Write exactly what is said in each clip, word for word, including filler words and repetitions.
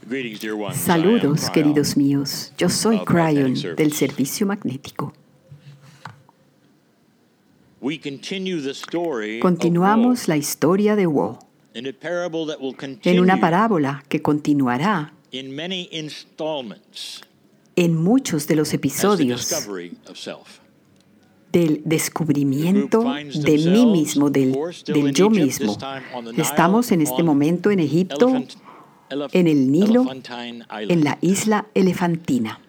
Saludos, queridos míos. Yo soy Cryon del Servicio Magnético. Continuamos la historia de Wo en una parábola que continuará en muchos de los episodios del descubrimiento de mí mismo, del, del yo mismo. Estamos en este momento en Egipto, en el Nilo, en la isla Elefantina.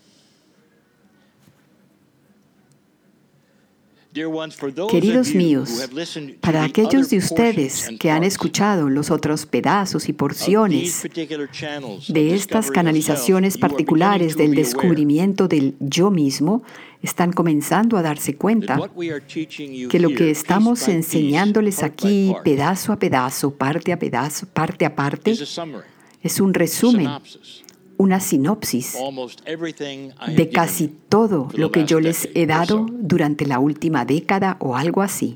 Queridos míos, para aquellos de ustedes que han escuchado los otros pedazos y porciones de estas canalizaciones particulares del descubrimiento del yo mismo, están comenzando a darse cuenta que lo que estamos enseñándoles aquí, pedazo a pedazo, parte a pedazo, parte a parte, es un resumen, una sinopsis de casi todo lo que yo les he dado durante la última década o algo así.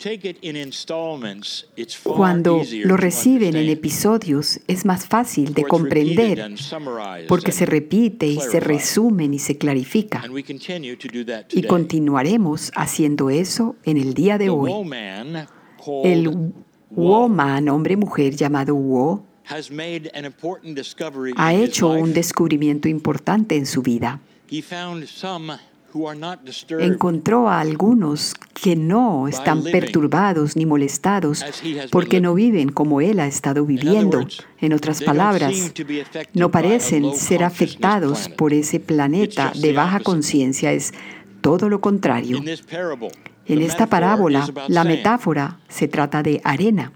Cuando lo reciben en episodios es más fácil de comprender porque se repite y se resumen y se clarifica. Y continuaremos haciendo eso en el día de hoy. El Woman, hombre-mujer llamado Wo, ha hecho un descubrimiento importante en su vida. Encontró a algunos que no están perturbados ni molestados porque no viven como él ha estado viviendo. En otras palabras, no parecen ser afectados por ese planeta de baja conciencia. Es todo lo contrario. En esta parábola, la metáfora se trata de arena.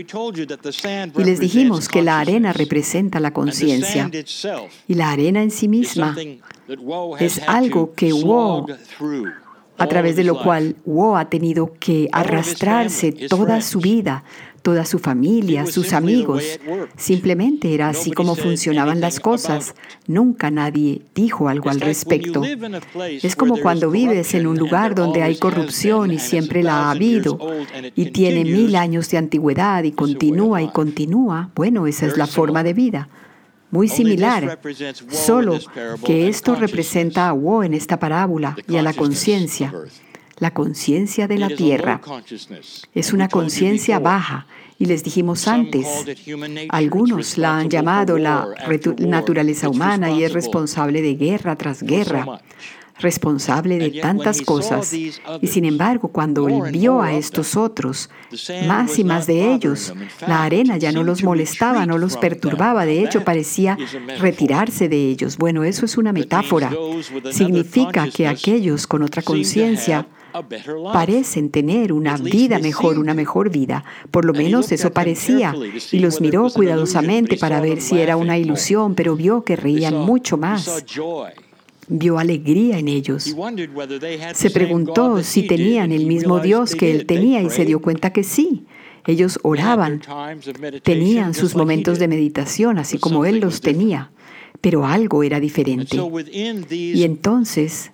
Y les dijimos que la arena representa la conciencia. Y la arena en sí misma es algo que Wo, a través de lo cual Wo ha tenido que arrastrarse toda su vida, toda su familia, sus amigos. Simplemente era así como funcionaban las cosas. Nunca nadie dijo algo al respecto. Es como cuando vives en un lugar donde hay corrupción y siempre la ha habido y tiene mil años de antigüedad y continúa y continúa. Bueno, esa es la forma de vida. Muy similar, solo que esto representa a Wo en esta parábola y a la conciencia. La conciencia de la tierra es una conciencia baja, y les dijimos antes, algunos la han llamado la naturaleza humana y es responsable de guerra tras guerra, responsable de tantas cosas. Y sin embargo, cuando él vio a estos otros, más y más de ellos, la arena ya no los molestaba, no los perturbaba, de hecho parecía retirarse de ellos. Bueno, eso es una metáfora. Significa que aquellos con otra conciencia parecen tener una vida mejor, una mejor vida. Por lo menos eso parecía. Y los miró cuidadosamente para ver si era una ilusión, pero vio que reían mucho más. Vio alegría en ellos. Se preguntó si tenían el mismo Dios que él tenía y se dio cuenta que sí. Ellos oraban, tenían sus momentos de meditación, así como él los tenía, pero algo era diferente. Y entonces,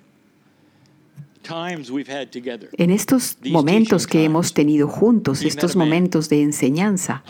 en estos momentos que hemos tenido juntos, estos momentos de enseñanza,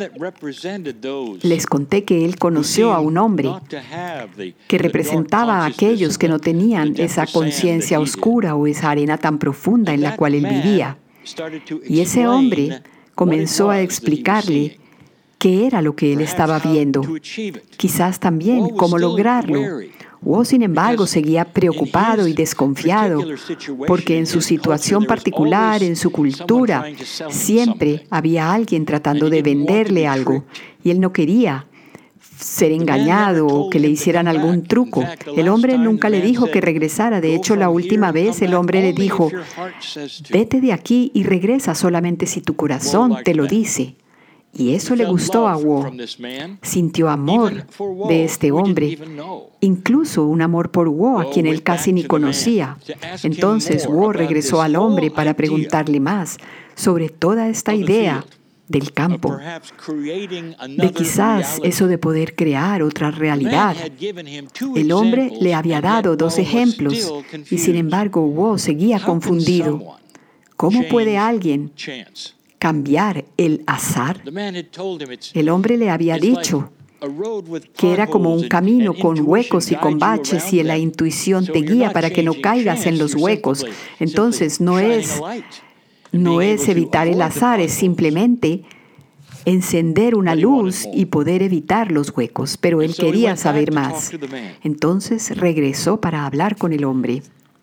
les conté que él conoció a un hombre que representaba a aquellos que no tenían esa conciencia oscura o esa arena tan profunda en la cual él vivía. Y ese hombre comenzó a explicarle qué era lo que él estaba viendo, quizás también cómo lograrlo. Wo, sin embargo, seguía preocupado y desconfiado, porque en su situación particular, en su cultura, siempre había alguien tratando de venderle algo, y él no quería ser engañado o que le hicieran algún truco. El hombre nunca le dijo que regresara. De hecho, la última vez el hombre le dijo, vete de aquí y regresa solamente si tu corazón te lo dice. Y eso le gustó a Wo. Sintió amor de este hombre, incluso un amor por Wo, a quien él casi ni conocía. Entonces Wo regresó al hombre para preguntarle más sobre toda esta idea del campo, de quizás eso de poder crear otra realidad. El hombre le había dado dos ejemplos y sin embargo Wo seguía confundido. ¿Cómo puede alguien cambiar el azar? El hombre le había dicho, que era como un camino con huecos y con baches, y la intuición te guía para que no caigas en los huecos. Entonces no es, no es evitar el azar, es simplemente encender una luz y poder evitar los huecos. Pero él quería saber más. Entonces regresó para hablar con el hombre.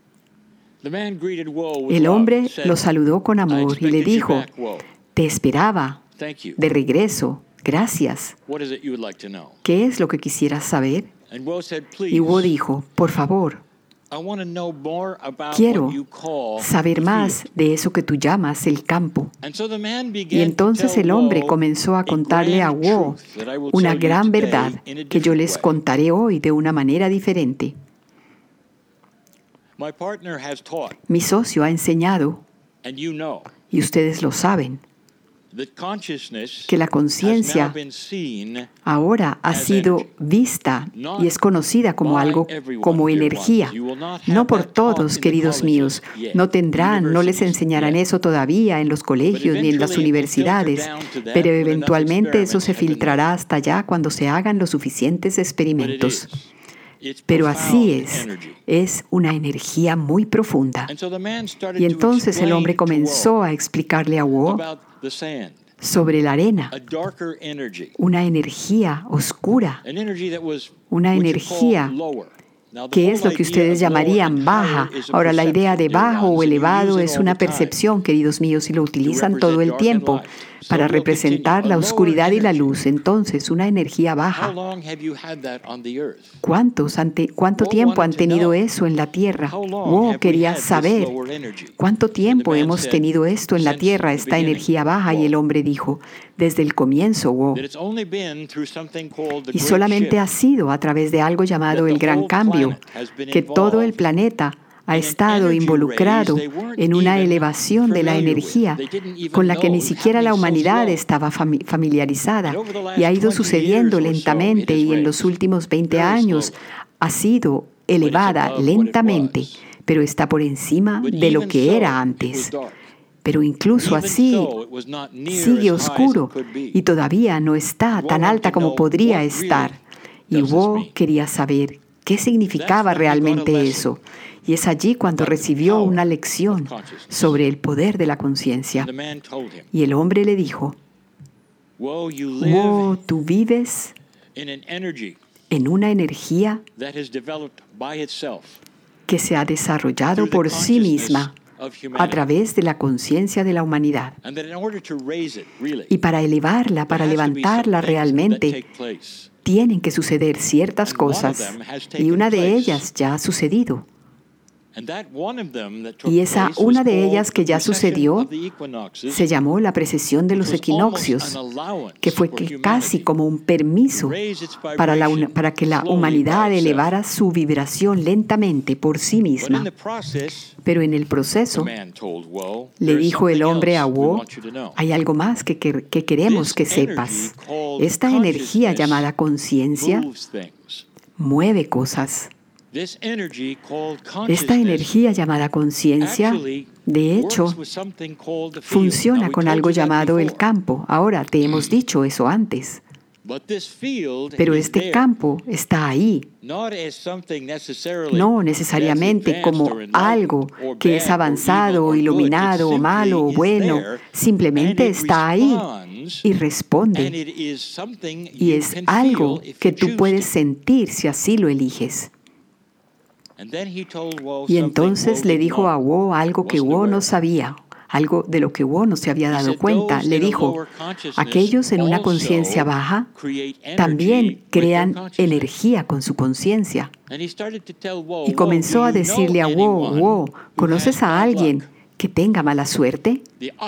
El hombre lo saludó con amor y le dijo: te esperaba de regreso. Gracias. ¿Qué es lo que quisieras saber? Y Wo dijo: por favor, quiero saber más de eso que tú llamas el campo. Y entonces el hombre comenzó a contarle a Wo una gran verdad que yo les contaré hoy de una manera diferente. Mi socio ha enseñado, y ustedes lo saben, que la conciencia ahora ha sido vista y es conocida como algo, como energía. No por todos, queridos míos. No tendrán, no les enseñarán eso todavía en los colegios ni en las universidades, pero eventualmente eso se filtrará hasta allá cuando se hagan los suficientes experimentos. Pero así es, es una energía muy profunda. Y entonces el hombre comenzó a explicarle a Wo sobre la arena, una energía oscura, una energía que es lo que ustedes llamarían baja. Ahora, la idea de bajo o elevado es una percepción, queridos míos, y lo utilizan todo el tiempo para representar la oscuridad y la luz. Entonces, una energía baja. ¿Cuántos ante, ¿Cuánto tiempo han tenido eso en la Tierra? Wo quería saber cuánto tiempo hemos tenido esto en la Tierra, esta energía baja, y el hombre dijo: desde el comienzo, Wo. Y solamente ha sido a través de algo llamado el Gran Cambio que todo el planeta ha estado involucrado en una elevación de la energía con la que ni siquiera la humanidad estaba familiarizada, y ha ido sucediendo lentamente, y en los últimos veinte años ha sido elevada lentamente, pero está por encima de lo que era antes. Pero incluso así sigue oscuro y todavía no está tan alta como podría estar. Y Wo quería saber qué significaba realmente eso. Y es allí cuando recibió una lección sobre el poder de la conciencia. Y el hombre le dijo: Wo, tú vives en una energía que se ha desarrollado por sí misma a través de la conciencia de la humanidad. Y para elevarla, para levantarla realmente, tienen que suceder ciertas cosas, y una de ellas ya ha sucedido. Y esa una de ellas que ya sucedió se llamó la precesión de los equinoccios, que fue que casi como un permiso para, la, para que la humanidad elevara su vibración lentamente por sí misma. Pero en el proceso, le dijo el hombre a Wo: hay algo más que, que, que queremos que sepas. Esta energía llamada conciencia mueve cosas. Esta energía llamada conciencia, de hecho, funciona con algo llamado el campo. Ahora, te hemos dicho eso antes. Pero este campo está ahí, no necesariamente como algo que es avanzado o iluminado o malo o bueno, simplemente está ahí y responde. Y es algo que tú puedes sentir si así lo eliges. Y entonces le dijo a Wo algo que Wo no sabía, algo de lo que Wo no se había dado cuenta. Le dijo: aquellos en una conciencia baja también crean energía con su conciencia. Y comenzó a decirle a Wo: Wo, ¿conoces a alguien que tenga mala suerte?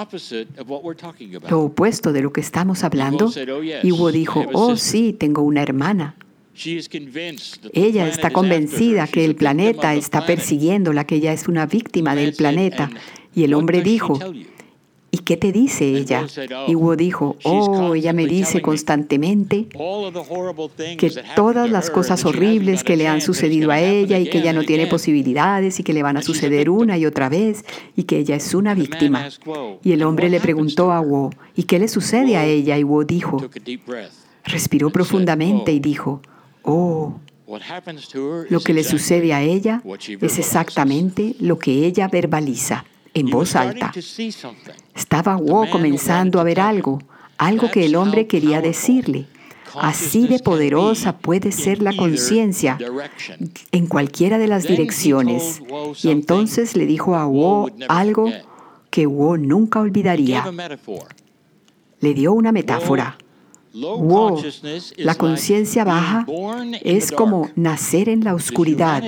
Lo opuesto de lo que estamos hablando. Y Wo dijo: oh, sí, tengo una hermana. Ella está convencida que el planeta está persiguiéndola, que ella es una víctima del planeta. Y el hombre dijo: ¿y qué te dice ella? Y Wo dijo: oh, ella me dice constantemente que todas las cosas horribles que le han sucedido a ella, y que ella no tiene posibilidades, y que le van a suceder una y otra vez, y que ella es una víctima. Y el hombre le preguntó a Wo: ¿y qué le sucede a ella? Y Wo dijo: respiró profundamente y dijo, oh, lo que le sucede a ella es exactamente lo que ella verbaliza en voz alta. Estaba Wo comenzando a ver algo, algo que el hombre quería decirle. Así de poderosa puede ser la conciencia en cualquiera de las direcciones. Y entonces le dijo a Wo algo que Wo nunca olvidaría. Le dio una metáfora. Wo, la conciencia baja, es como nacer en la oscuridad.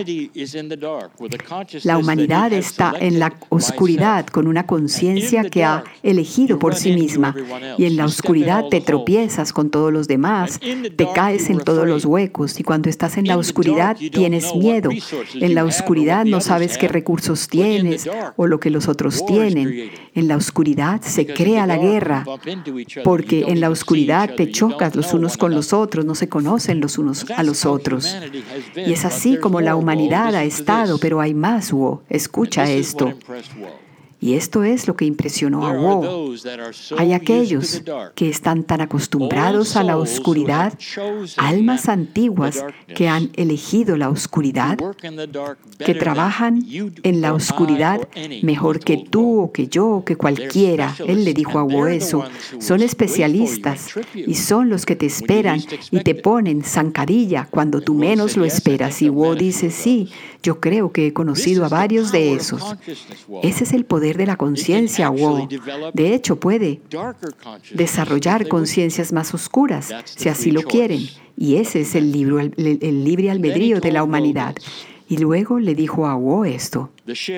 La humanidad está en la oscuridad con una conciencia que ha elegido por sí misma. Y en la oscuridad te tropiezas con todos los demás, te caes en todos los huecos. Y cuando estás en la oscuridad tienes miedo. En la oscuridad no sabes qué recursos tienes o lo que los otros tienen. En la oscuridad se crea la guerra, porque en la oscuridad te chocas los unos con los otros, no se conocen los unos a los otros. Y es así como la humanidad ha estado, pero hay más, Wo. Escucha esto. Y esto es lo que impresionó a Wo. Hay aquellos que están tan acostumbrados a la oscuridad, almas antiguas que han elegido la oscuridad, que trabajan en la oscuridad mejor que tú o que yo o que cualquiera. Él le dijo a Wo eso. Son especialistas y son los que te esperan y te ponen zancadilla cuando tú menos lo esperas. Y Wo dice, sí, yo creo que he conocido a varios de esos. Ese es el poder de la conciencia, Wo. De hecho, puede desarrollar conciencias más oscuras, si así lo quieren. Y ese es el, libro, el, el libre albedrío de la humanidad. Y luego le dijo a Wo esto.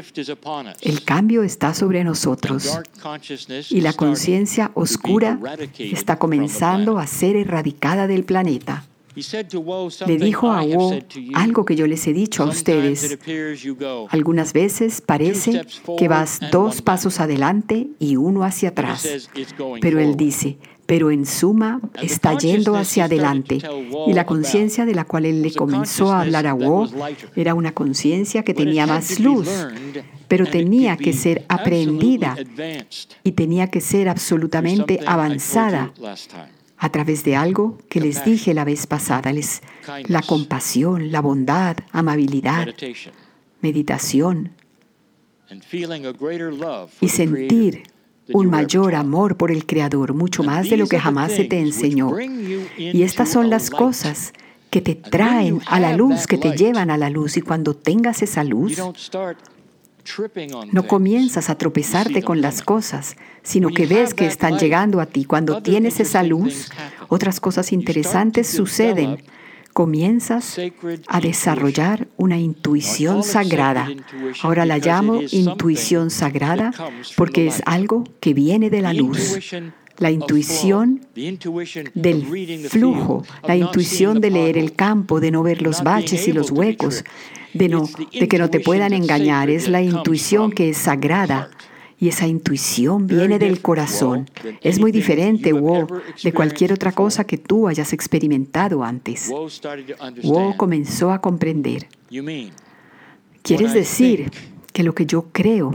El cambio está sobre nosotros. Y la conciencia oscura está comenzando a ser erradicada del planeta. Le dijo a Wo algo que yo les he dicho a ustedes. Algunas veces parece que vas dos pasos adelante y uno hacia atrás. Pero él dice, pero en suma está yendo hacia adelante. Y la conciencia de la cual él le comenzó a hablar a Wo era una conciencia que tenía más luz, pero tenía que ser aprendida y tenía que ser absolutamente avanzada a través de algo que les dije la vez pasada, les, la compasión, la bondad, amabilidad, meditación y sentir un mayor amor por el Creador, mucho más de lo que jamás se te enseñó. Y estas son las cosas que te traen a la luz, que te llevan a la luz. Y cuando tengas esa luz, no comienzas a tropezarte con las cosas, sino que ves que están llegando a ti. Cuando tienes esa luz, otras cosas interesantes suceden. Comienzas a desarrollar una intuición sagrada. Ahora la llamo intuición sagrada porque es algo que viene de la luz. La intuición del flujo, la intuición de leer el campo, de no ver los baches y los huecos, de, no, de que no te puedan engañar. Es la intuición que es sagrada. Y esa intuición viene del corazón. Es muy diferente, Wo, de cualquier otra cosa que tú hayas experimentado antes. Wo comenzó a comprender. ¿Quieres decir que lo que yo creo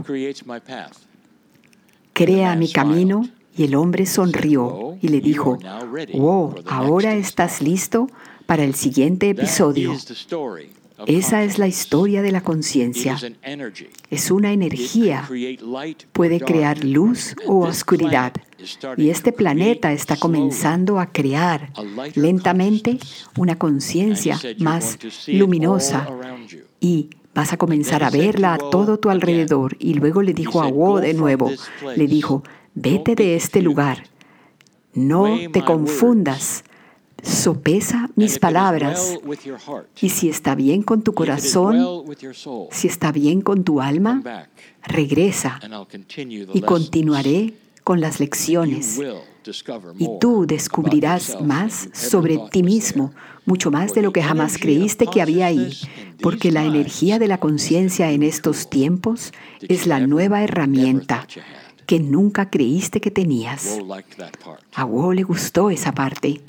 crea mi camino? Y el hombre sonrió y le dijo, Wo, ahora estás listo para el siguiente episodio. Esa es la historia de la conciencia. Es una energía. Puede crear luz o oscuridad. Y este planeta está comenzando a crear lentamente una conciencia más luminosa. Y vas a comenzar a verla a todo tu alrededor. Y luego le dijo a Wo de nuevo, le dijo, vete de este lugar. No te confundas. Sopesa mis palabras, y si está bien con tu corazón, si está bien con tu alma, regresa y continuaré con las lecciones. Y tú descubrirás más sobre ti mismo, mucho más de lo que jamás creíste que había ahí, porque la energía de la conciencia en estos tiempos es la nueva herramienta que nunca creíste que tenías. A Wo le gustó esa parte.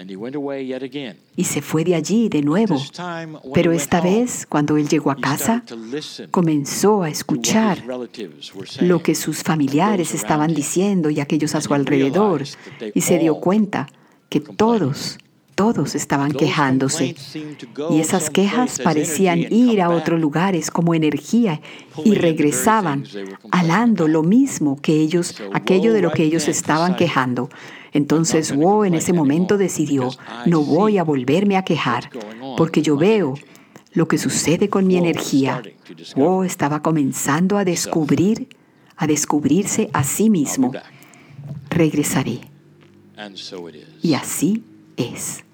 Y se fue de allí de nuevo. Pero esta vez, cuando él llegó a casa, comenzó a escuchar lo que sus familiares estaban diciendo y aquellos a su alrededor. Y se dio cuenta que todos todos estaban quejándose. Y esas quejas parecían ir a otros lugares como energía y regresaban, halando lo mismo que ellos, aquello de lo que ellos estaban quejando. Entonces Woe en ese momento decidió, no voy a volverme a quejar, porque yo veo lo que sucede con mi energía. Woe estaba comenzando a descubrir, a descubrirse a sí mismo. Regresaré. Y así es.